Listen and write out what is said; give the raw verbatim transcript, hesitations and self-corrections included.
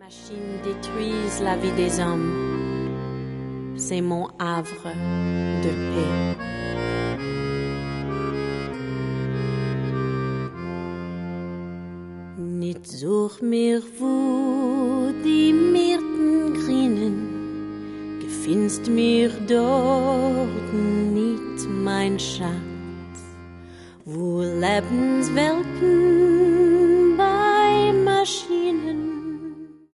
machines détruisent la vie des hommes. C'est mon havre de paix. Nicht such mir, wo die Myrten grünen, gefinst mir dort nicht mein Schatz, wo Lebenswelken